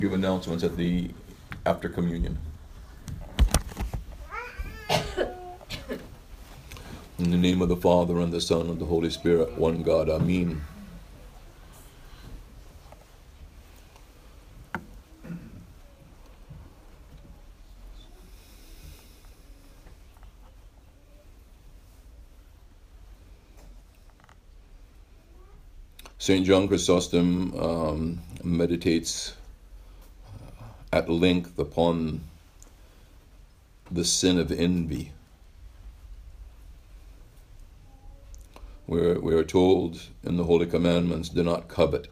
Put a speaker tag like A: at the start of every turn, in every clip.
A: Give announcements at the after communion. In the name of the Father, and the Son, and the Holy Spirit, one God. Amen. St. John Chrysostom meditates at length upon the sin of envy. We are told in the Holy Commandments, do not covet.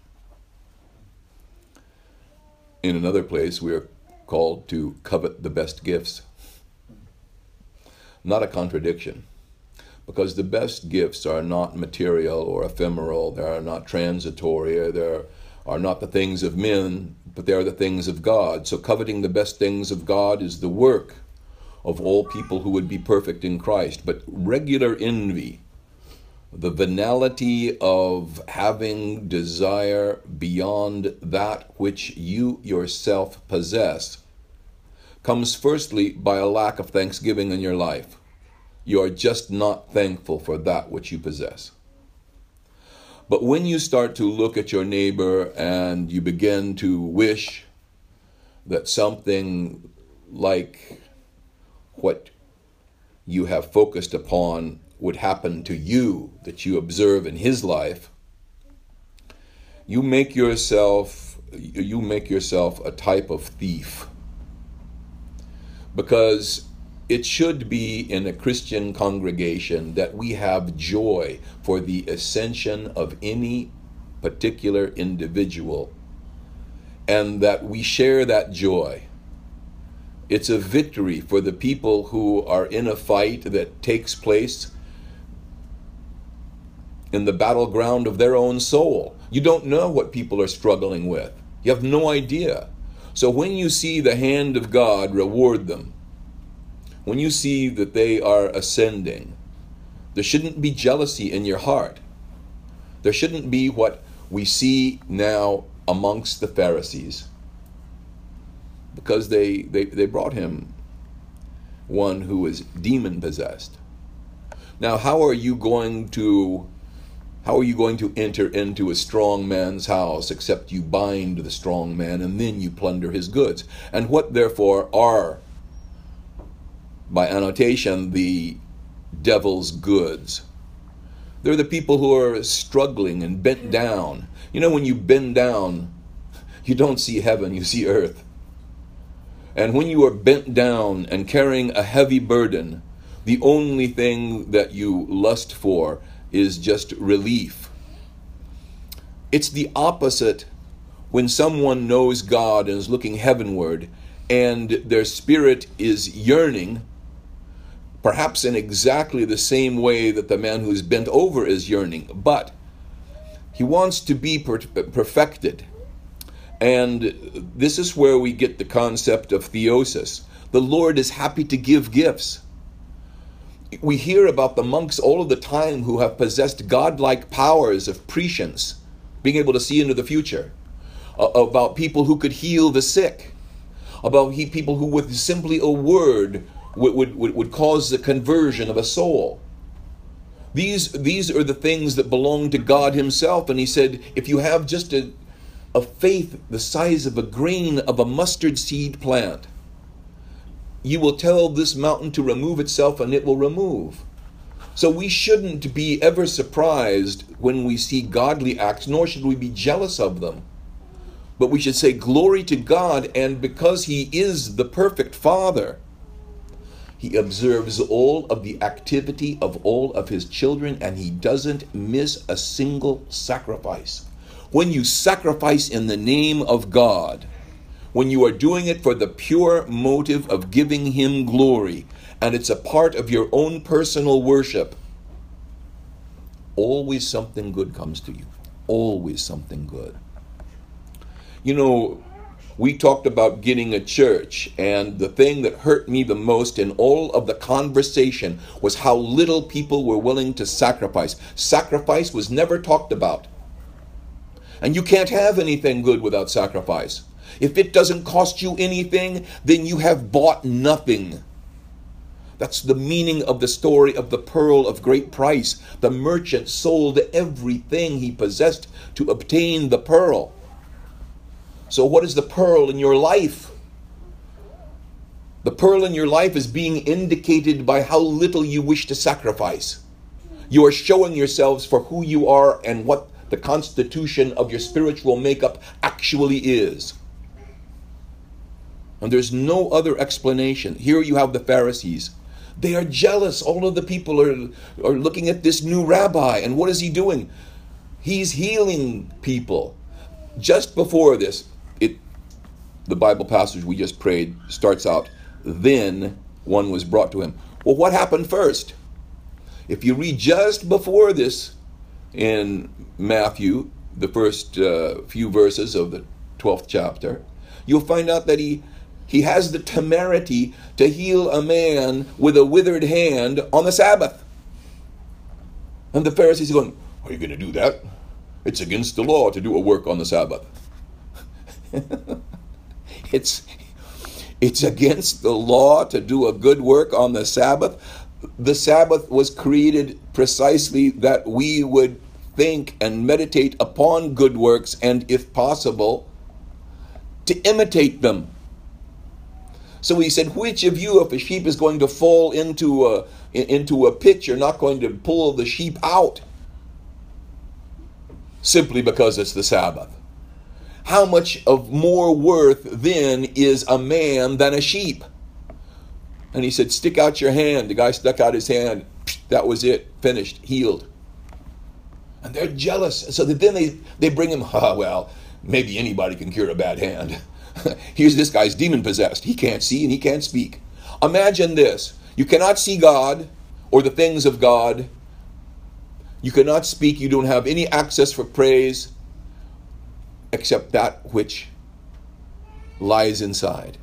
A: In another place, we are called to covet the best gifts. Not a contradiction, because the best gifts are not material or ephemeral, they are not transitory, they are not the things of men, but they are the things of God. So coveting the best things of God is the work of all people who would be perfect in Christ. But regular envy, the venality of having desire beyond that which you yourself possess, comes firstly by a lack of thanksgiving in your life. You are just not thankful for that which you possess. But when you start to look at your neighbor and you begin to wish that something like what you have focused upon would happen to you, that you observe in his life, you make yourself a type of thief. Because it should be in a Christian congregation that we have joy for the ascension of any particular individual, and that we share that joy. It's a victory for the people who are in a fight that takes place in the battleground of their own soul. You don't know what people are struggling with. You have no idea. So when you see the hand of God reward them, when you see that they are ascending, there shouldn't be jealousy in your heart. There shouldn't be what we see now amongst the Pharisees, because they brought him one who was demon possessed. Now, how are you going to enter into a strong man's house except you bind the strong man and then you plunder his goods? And what therefore are, by annotation, the devil's goods? They're the people who are struggling and bent down. You know, when you bend down, you don't see heaven, you see earth. And when you are bent down and carrying a heavy burden, the only thing that you lust for is just relief. It's the opposite when someone knows God and is looking heavenward and their spirit is yearning, perhaps in exactly the same way that the man who's bent over is yearning, but he wants to be perfected. And this is where we get the concept of theosis. The Lord is happy to give gifts. We hear about the monks all of the time who have possessed godlike powers of prescience, being able to see into the future, about people who could heal the sick, about people who with simply a word would cause the conversion of a soul. These are the things that belong to God himself. And he said, if you have just a faith the size of a grain of a mustard seed plant, you will tell this mountain to remove itself and it will remove. So we shouldn't be ever surprised when we see godly acts, nor should we be jealous of them. But we should say glory to God, and because he is the perfect Father, he observes all of the activity of all of his children, and he doesn't miss a single sacrifice. When you sacrifice in the name of God, when you are doing it for the pure motive of giving him glory, and it's a part of your own personal worship, always something good comes to you. Always something good. You know, we talked about getting a church, and the thing that hurt me the most in all of the conversation was how little people were willing to sacrifice. Sacrifice was never talked about. And you can't have anything good without sacrifice. If it doesn't cost you anything, then you have bought nothing. That's the meaning of the story of the pearl of great price. The merchant sold everything he possessed to obtain the pearl. So what is the pearl in your life? The pearl in your life is being indicated by how little you wish to sacrifice. You are showing yourselves for who you are and what the constitution of your spiritual makeup actually is. And there's no other explanation. Here you have the Pharisees. They are jealous. All of the people are looking at this new rabbi. And what is he doing? He's healing people. Just before this, the Bible passage we just prayed starts out, then one was brought to him. Well, what happened first? If you read just before this in Matthew, the first few verses of the 12th chapter, you'll find out that he has the temerity to heal a man with a withered hand on the Sabbath. And the Pharisees are going, are you going to do that? It's against the law to do a work on the Sabbath. It's against the law to do a good work on the Sabbath. The Sabbath was created precisely that we would think and meditate upon good works and, if possible, to imitate them. So he said, which of you, if a sheep is going to fall into a pit, you're not going to pull the sheep out simply because it's the Sabbath? How much of more worth then is a man than a sheep? And he said, stick out your hand. The guy stuck out his hand. That was it. Finished. Healed. And they're jealous. So then they bring him, well, maybe anybody can cure a bad hand. Here's this guy's demon possessed. He can't see and he can't speak. Imagine this. You cannot see God or the things of God. You cannot speak. You don't have any access for praise except that which lies inside.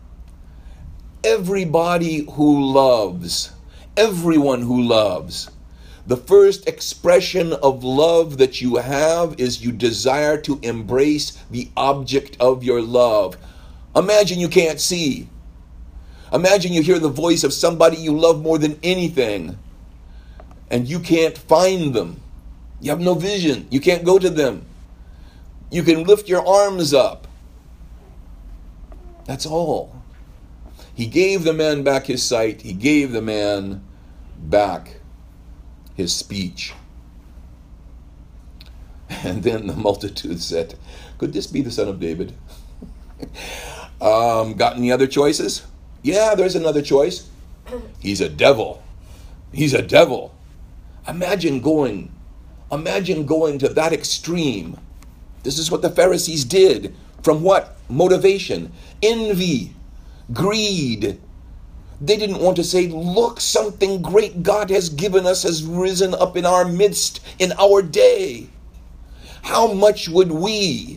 A: Everybody who loves, everyone who loves, the first expression of love that you have is you desire to embrace the object of your love. Imagine you can't see. Imagine you hear the voice of somebody you love more than anything, and you can't find them. You have no vision. You can't go to them. You can lift your arms up. That's all. He gave the man back his sight. He gave the man back his speech. And then the multitude said, could this be the son of David? Got any other choices? Yeah, there's another choice. He's a devil. He's a devil. Imagine going to that extreme. This is what the Pharisees did. From what? Motivation. Envy. Greed. They didn't want to say, look, something great God has given us has risen up in our midst in our day. How much would we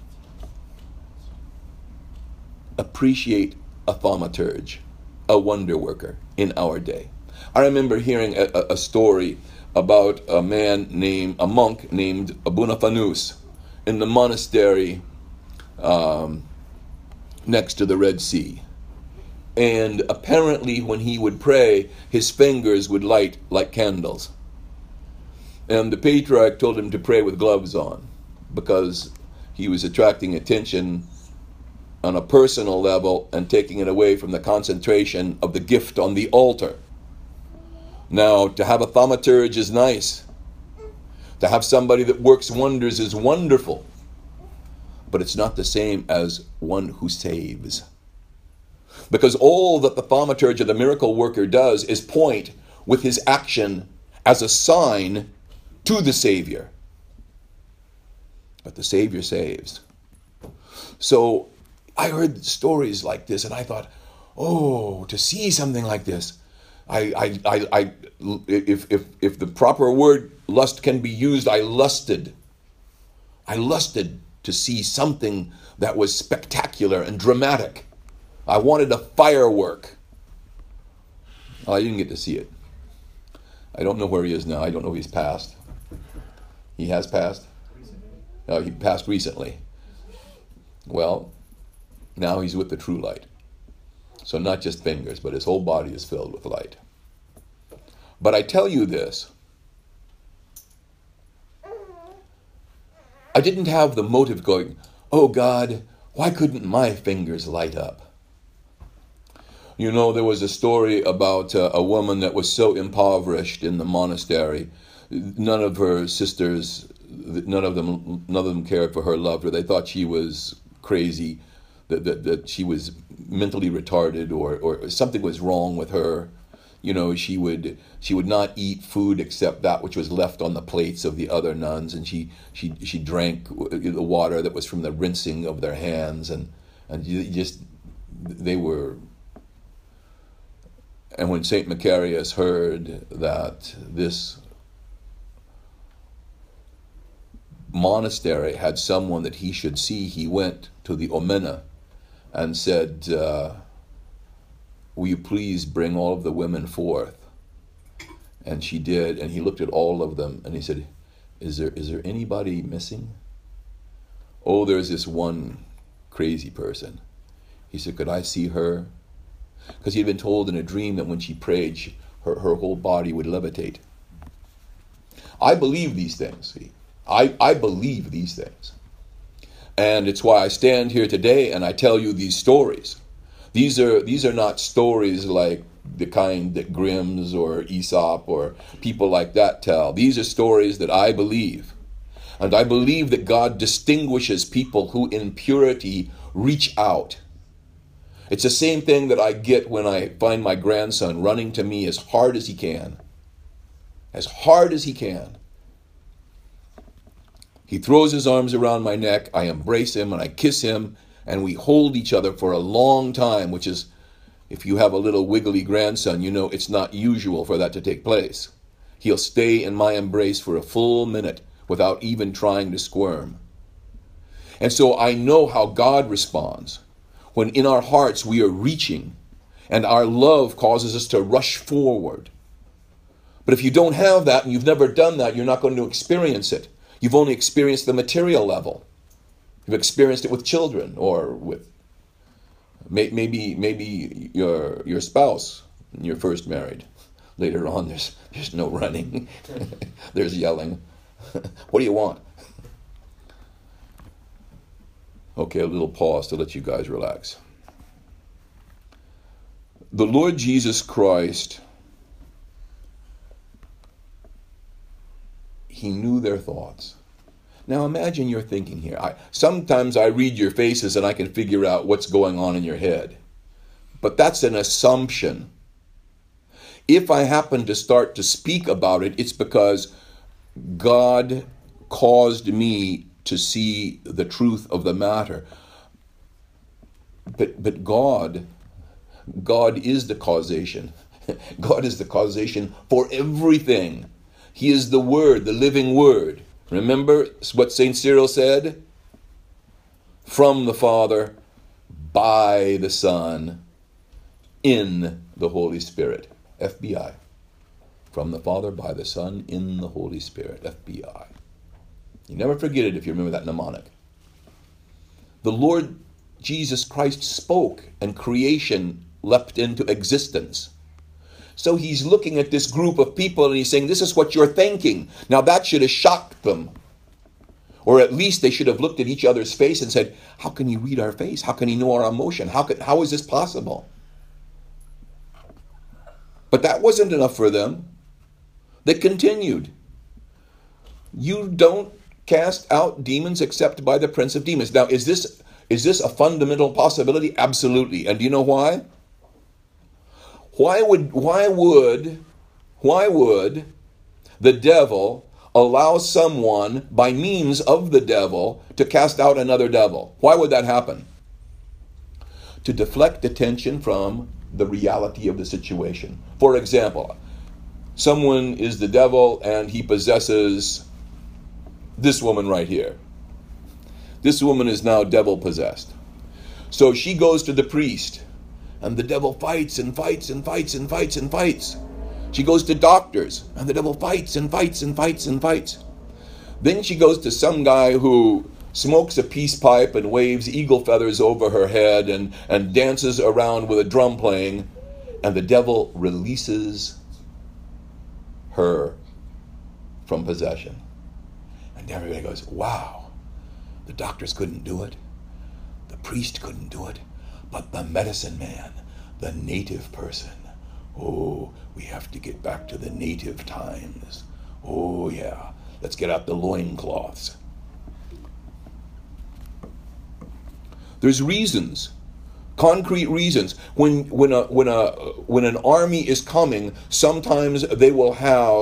A: appreciate a thaumaturge, a wonder worker in our day? I remember hearing a story about a monk named Abunafanus in the monastery next to the Red Sea. And apparently when he would pray, his fingers would light like candles. And the patriarch told him to pray with gloves on because he was attracting attention on a personal level and taking it away from the concentration of the gift on the altar. Now, to have a thaumaturge is nice. To have somebody that works wonders is wonderful. But it's not the same as one who saves. Because all that the thaumaturge or the miracle worker does is point with his action as a sign to the Savior. But the Savior saves. So I heard stories like this and I thought, oh, to see something like this, if the proper word lust can be used, I lusted. I lusted to see something that was spectacular and dramatic. I wanted a firework. Oh, I didn't get to see it. I don't know where he is now. I don't know if he's passed. He has passed? No, he passed recently. Well, Now he's with the true light. So not just fingers, but his whole body is filled with light. But I tell you this, I didn't have the motive going, oh God, why couldn't my fingers light up? You know, there was a story about a woman that was so impoverished in the monastery. None of her sisters, none of them cared for her, loved her. They thought she was crazy, that she was mentally retarded, or something was wrong with her. You know, she would not eat food except that which was left on the plates of the other nuns, and she drank the water that was from the rinsing of their hands, and they were. And when Saint Macarius heard that this monastery had someone that he should see, he went to the Omena and said, will you please bring all of the women forth? And she did, and he looked at all of them and he said, is there anybody missing? Oh, there's this one crazy person. He said, could I see her? Because he had been told in a dream that when she prayed, her whole body would levitate. I believe these things. See? I believe these things. And it's why I stand here today and I tell you these stories. These are not stories like the kind that Grimm's or Aesop or people like that tell. These are stories that I believe. And I believe that God distinguishes people who in purity reach out. It's the same thing that I get when I find my grandson running to me as hard as he can. As hard as he can. He throws his arms around my neck, I embrace him and I kiss him, and we hold each other for a long time, which is, if you have a little wiggly grandson, you know it's not usual for that to take place. He'll stay in my embrace for a full minute without even trying to squirm. And so I know how God responds. When in our hearts we are reaching and our love causes us to rush forward. But if you don't have that and you've never done that, you're not going to experience it. You've only experienced the material level. You've experienced it with children or with maybe your spouse when you're first married. Later on, there's no running. There's yelling. What do you want? Okay, a little pause to let you guys relax. The Lord Jesus Christ, he knew their thoughts. Now imagine you're thinking here. Sometimes I read your faces and I can figure out what's going on in your head. But that's an assumption. If I happen to start to speak about it, it's because God caused me to see the truth of the matter. But God is the causation. God is the causation for everything. He is the Word, the living Word. Remember what St. Cyril said? From the Father, by the Son, in the Holy Spirit. FBI. From the Father, by the Son, in the Holy Spirit. FBI. You never forget it if you remember that mnemonic. The Lord Jesus Christ spoke and creation leapt into existence. So he's looking at this group of people and he's saying, this is what you're thinking. Now that should have shocked them. Or at least they should have looked at each other's face and said, how can he read our face? How can he know our emotion? How is this possible? But that wasn't enough for them. They continued. You don't cast out demons except by the prince of demons. Now, is this a fundamental possibility? Absolutely. And do you know why? Why would the devil allow someone by means of the devil to cast out another devil? Why would that happen? To deflect attention from the reality of the situation. For example, someone is the devil and he possesses this woman right here. This woman is now devil possessed. So she goes to the priest and the devil fights and fights and fights and fights and fights. She goes to doctors and the devil fights and fights and fights and fights. Then she goes to some guy who smokes a peace pipe and waves eagle feathers over her head and dances around with a drum playing, and the devil releases her from possession. And everybody goes, wow, the doctors couldn't do it. The priest couldn't do it. But the medicine man, the native person, oh, we have to get back to the native times. Oh, yeah, let's get out the loincloths. There's reasons, concrete reasons. When an army is coming, sometimes they will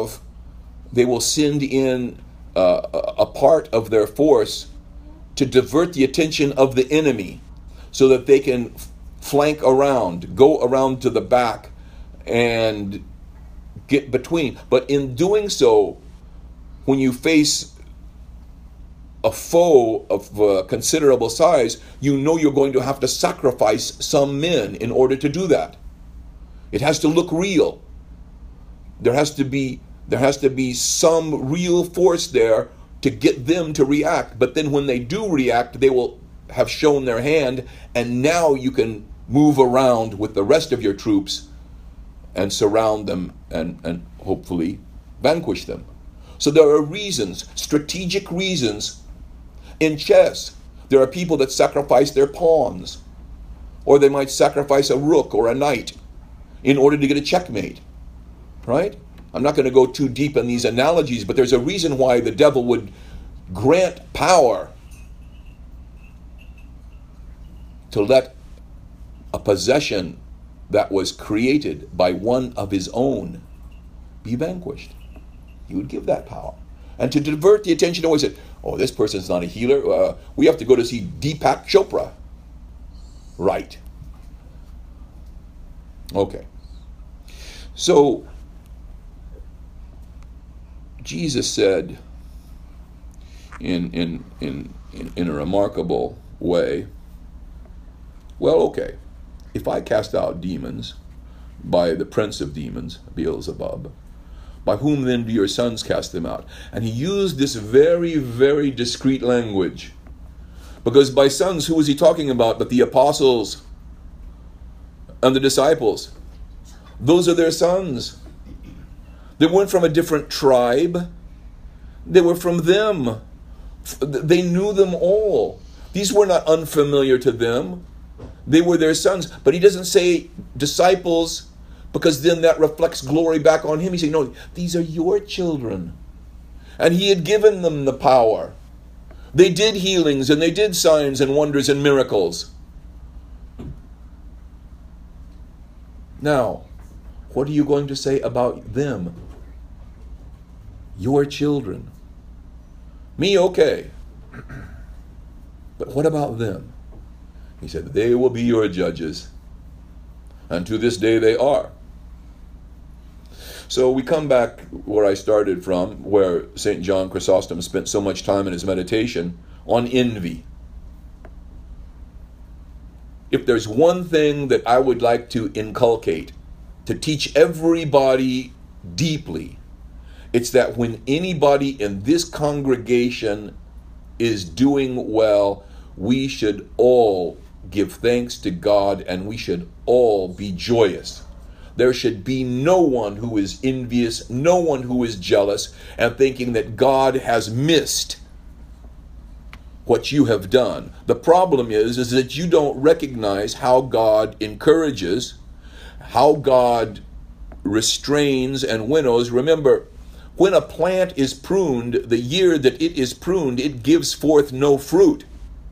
A: send in a part of their force to divert the attention of the enemy, so that they can flank around, go around to the back, and get between. But in doing so, when you face a foe of considerable size, you know you're going to have to sacrifice some men in order to do that. It has to look real. There has to be some real force there to get them to react. But then when they do react, they will have shown their hand, and now you can move around with the rest of your troops and surround them and hopefully vanquish them. So there are reasons, strategic reasons. In chess, there are people that sacrifice their pawns, or they might sacrifice a rook or a knight in order to get a checkmate, right? I'm not going to go too deep in these analogies, but there's a reason why the devil would grant power to let a possession that was created by one of his own be vanquished. He would give that power. And to divert the attention, always said, oh, this person's not a healer. We have to go to see Deepak Chopra. Right. Okay. So, Jesus said in a remarkable way, well, okay, if I cast out demons by the prince of demons, Beelzebub, by whom then do your sons cast them out? And he used this very, very discreet language. Because by sons, who was he talking about but the apostles and the disciples? Those are their sons. They weren't from a different tribe. They were from them. They knew them all. These were not unfamiliar to them. They were their sons. But he doesn't say disciples, because then that reflects glory back on him. He's saying, no, these are your children. And he had given them the power. They did healings and they did signs and wonders and miracles. Now, what are you going to say about them? Your children. Me, okay. But what about them? He said, they will be your judges. And to this day they are. So we come back where I started from, where St. John Chrysostom spent so much time in his meditation on envy. If there's one thing that I would like to inculcate, to teach everybody deeply, it's that when anybody in this congregation is doing well, we should all give thanks to God and we should all be joyous. There should be no one who is envious, no one who is jealous and thinking that God has missed what you have done. The problem is that you don't recognize how God encourages, how God restrains and winnows. Remember, when a plant is pruned, the year that it is pruned, it gives forth no fruit.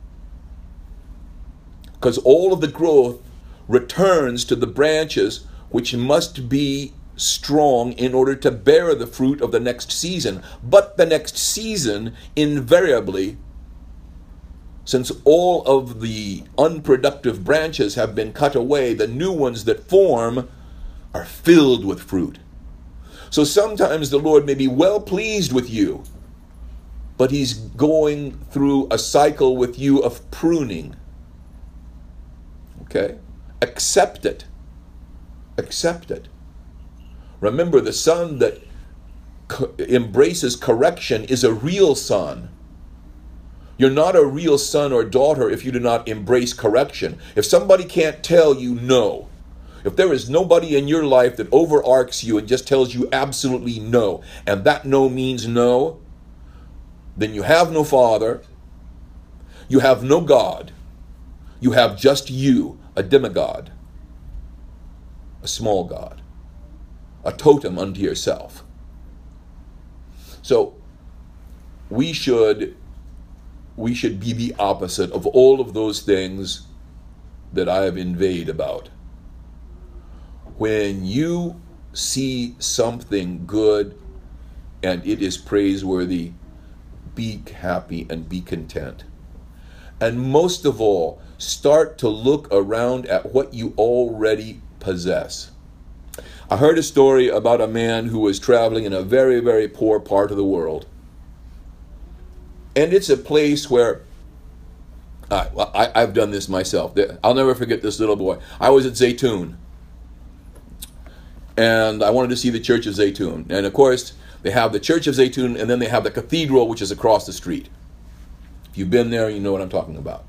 A: Because all of the growth returns to the branches, which must be strong in order to bear the fruit of the next season. But the next season, invariably, since all of the unproductive branches have been cut away, the new ones that form are filled with fruit. So sometimes the Lord may be well pleased with you, but He's going through a cycle with you of pruning. Okay? Accept it. Accept it. Remember, the son that embraces correction is a real son. You're not a real son or daughter if you do not embrace correction. If somebody can't tell you no, if there is nobody in your life that overarcs you and just tells you absolutely no, and that no means no, then you have no father, you have no God, you have just you, a demigod, a small god, a totem unto yourself. So we should be the opposite of all of those things that I have inveighed about. When you see something good and it is praiseworthy, be happy and be content. And most of all, start to look around at what you already possess. I heard a story about a man who was traveling in a very, very poor part of the world. And it's a place where, I've done this myself. I'll never forget this little boy. I was at Zaytun. And I wanted to see the Church of Zaytun. And of course, they have the Church of Zaytun, and then they have the cathedral, which is across the street. If you've been there, you know what I'm talking about.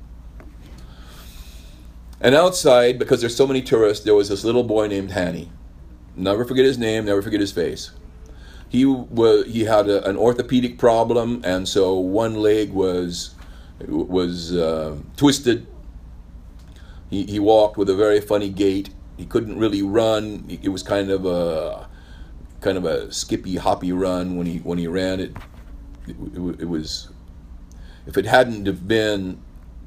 A: And outside, because there's so many tourists, there was this little boy named Hani. Never forget his name, never forget his face. He had an orthopedic problem, and so one leg was twisted. He walked with a very funny gait. He couldn't really run. It was kind of a skippy, hoppy run when he ran. It was, if it hadn't have been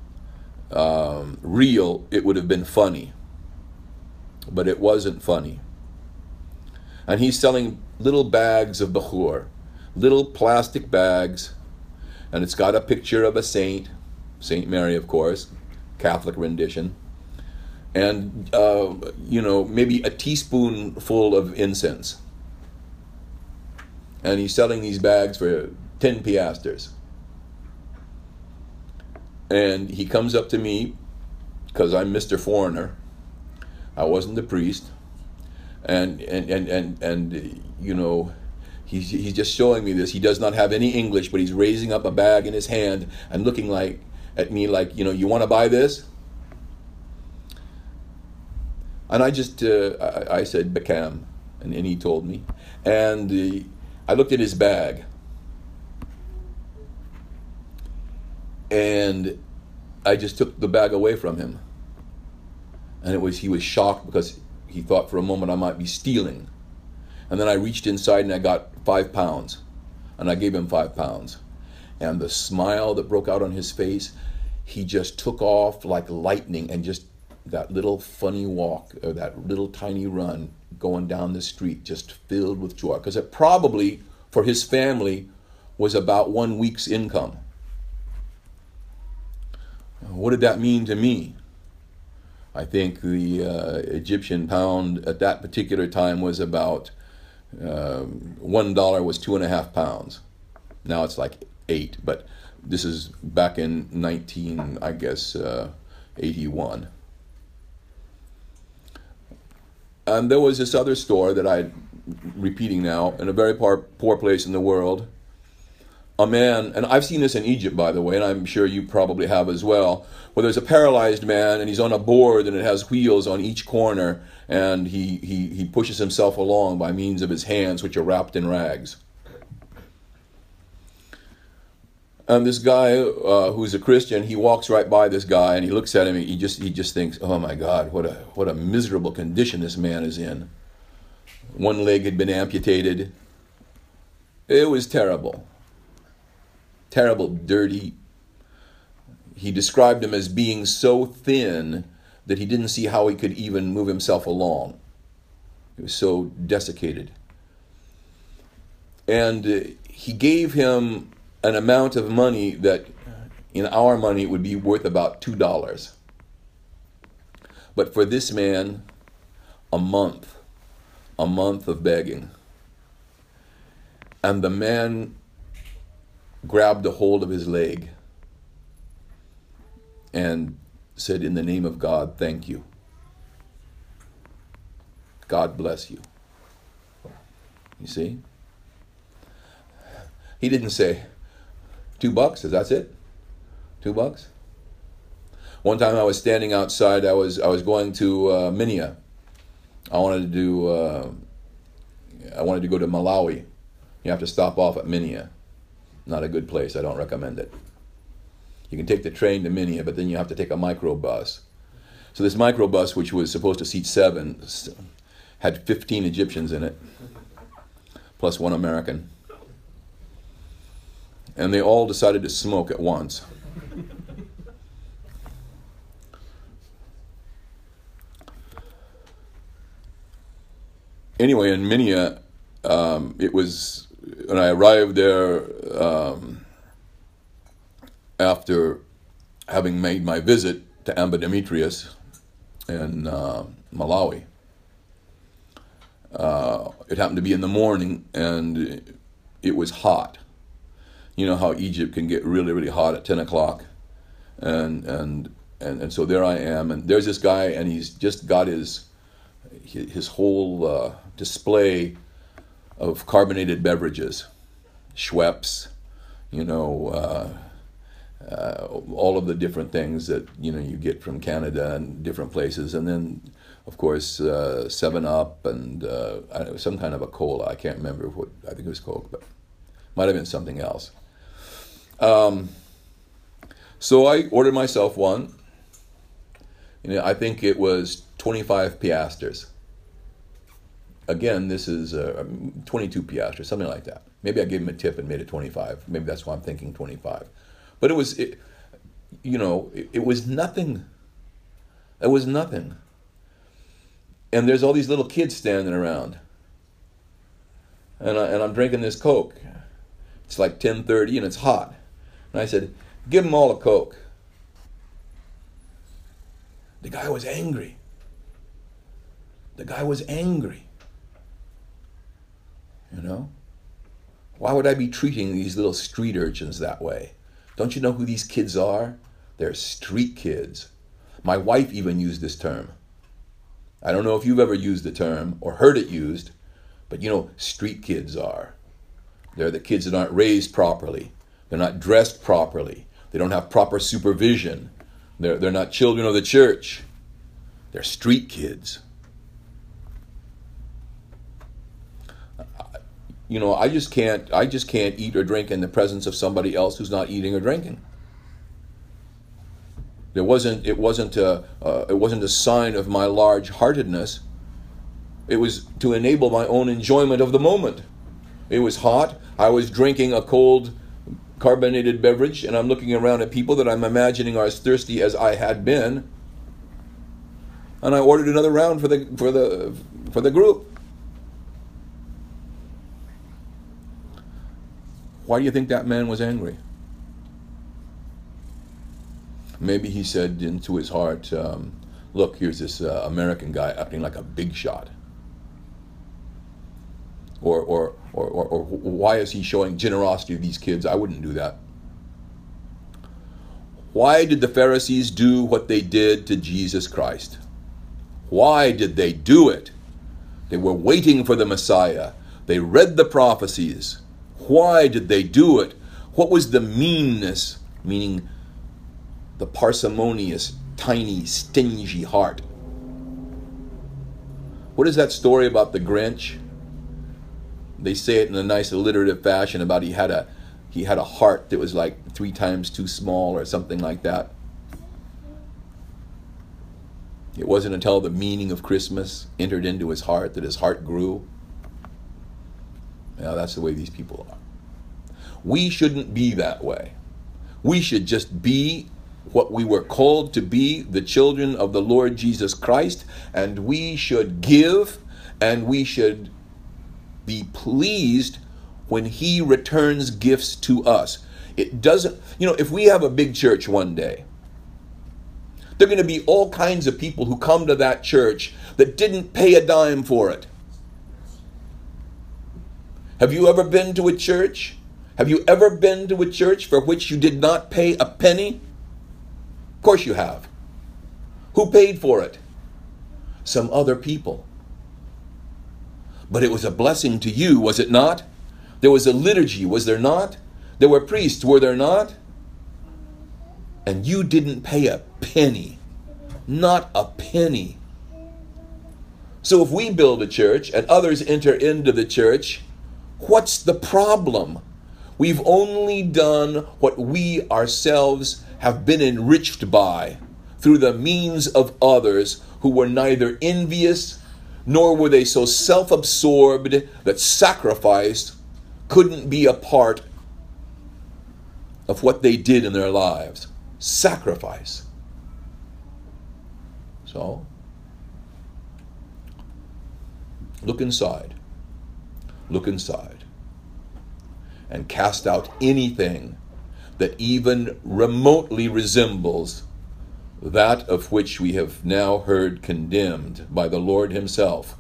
A: real, it would have been funny. But it wasn't funny. And he's selling little bags of Bakhur, little plastic bags, and it's got a picture of a saint, Saint Mary, of course, Catholic rendition, and maybe a teaspoonful of incense. And he's selling these bags for 10 piastres. And he comes up to me, because I'm Mr. Foreigner. I wasn't the priest. And he's just showing me this. He does not have any English, but he's raising up a bag in his hand and looking at me like, you want to buy this? And I just, I said, Bekam, and he told me. And I looked at his bag. And I just took the bag away from him. And he was shocked because he thought for a moment I might be stealing. And then I reached inside and I got 5 pounds. And I gave him 5 pounds. And the smile that broke out on his face, he just took off like lightning, and just that little funny walk, or that little tiny run going down the street, just filled with joy. Because it probably, for his family, was about 1 week's income. What did that mean to me? I think the Egyptian pound at that particular time was about $1 was 2.5 pounds. Now it's like 8, but this is back in 81. And there was this other store that I'm repeating now, in a very poor place in the world. A man, and I've seen this in Egypt, by the way, and I'm sure you probably have as well, where there's a paralyzed man and he's on a board and it has wheels on each corner, and he pushes himself along by means of his hands, which are wrapped in rags. And this guy who's a Christian, he walks right by this guy and he looks at him and he just thinks, oh my God, what a miserable condition this man is in. One leg had been amputated. It was terrible. Terrible, dirty. He described him as being so thin that he didn't see how he could even move himself along. He was so desiccated. And he gave him an amount of money that in our money would be worth about $2. But for this man, a month of begging. And the man grabbed a hold of his leg and said, in the name of God, thank you. God bless you. You see? He didn't say, $2, that's it? $2. One time I was standing outside. I was going to Minia. I wanted to go to Malawi. You have to stop off at Minia. Not a good place. I don't recommend it. You can take the train to Minia, but then you have to take a microbus. So this microbus, which was supposed to seat 7, had 15 Egyptians in it, plus 1 American. And they all decided to smoke at once. Anyway, in Minia, it was, when I arrived there after having made my visit to Amba Demetrius in Malawi. It happened to be in the morning, and it was hot. You know how Egypt can get really, really hot at 10 o'clock. And so there I am, and there's this guy, and he's just got his whole display of carbonated beverages, Schweppes, all of the different things that you get from Canada and different places, and then of course 7-Up and some kind of a cola. I can't remember what. I think it was Coke, but might have been something else. So I ordered myself one. I think it was 25 piastres. Again, this is 22 piastres, something like that. Maybe I gave him a tip and made it 25. Maybe that's why I'm thinking 25. But it was nothing. It was nothing. And there's all these little kids standing around. And I'm drinking this Coke. It's like 10:30 and it's hot. And I said, give them all a Coke. The guy was angry. Why would I be treating these little street urchins that way? Don't you know who these kids are? They're street kids. My wife even used this term. I don't know if you've ever used the term or heard it used, but street kids are. They're the kids that aren't raised properly. They're not dressed properly. They don't have proper supervision. They're not children of the church. They're street kids. I just can't eat or drink in the presence of somebody else who's not eating or drinking. It wasn't a sign of my large-heartedness. It was to enable my own enjoyment of the moment. It was hot. I was drinking a cold carbonated beverage, and I'm looking around at people that I'm imagining are as thirsty as I had been. And I ordered another round for the group. Why do you think that man was angry? Maybe he said into his heart, look, here's this American guy acting like a big shot. Or why is he showing generosity to these kids? I wouldn't do that. Why did the Pharisees do what they did to Jesus Christ? Why did they do it? They were waiting for the Messiah. They read the prophecies. Why did they do it? What was the meanness, meaning the parsimonious, tiny, stingy heart? What is that story about the Grinch? They say it in a nice alliterative fashion about he had a heart that was like 3 times too small or something like that. It wasn't until the meaning of Christmas entered into his heart that his heart grew. Now that's the way these people are. We shouldn't be that way. We should just be what we were called to be, the children of the Lord Jesus Christ, and we should give, and we should be pleased when he returns gifts to us. It doesn't, if we have a big church one day, there are going to be all kinds of people who come to that church that didn't pay a dime for it. Have you ever been to a church? Have you ever been to a church for which you did not pay a penny? Of course you have. Who paid for it? Some other people. But it was a blessing to you, was it not? There was a liturgy, was there not? There were priests, were there not? and you didn't pay a penny. Not a penny. So if we build a church and others enter into the church, what's the problem? We've only done what we ourselves have been enriched by through the means of others who were neither envious nor were they so self-absorbed that sacrifice couldn't be a part of what they did in their lives. Sacrifice. So, look inside. Look inside. And cast out anything that even remotely resembles that of which we have now heard condemned by the Lord himself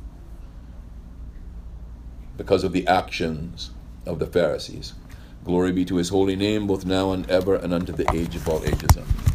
A: because of the actions of the Pharisees. Glory be to his holy name, both now and ever, and unto the age of all ages. Amen.